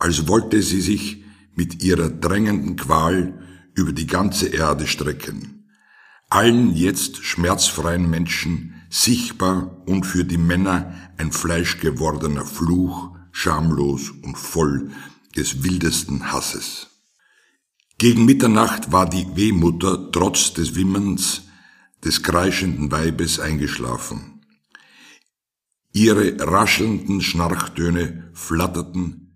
als wollte sie sich mit ihrer drängenden Qual über die ganze Erde strecken. Allen jetzt schmerzfreien Menschen sichtbar und für die Männer ein fleischgewordener Fluch, schamlos und voll des wildesten Hasses. Gegen Mitternacht war die Wehmutter trotz des Wimmerns des kreischenden Weibes eingeschlafen. Ihre raschelnden Schnarchtöne flatterten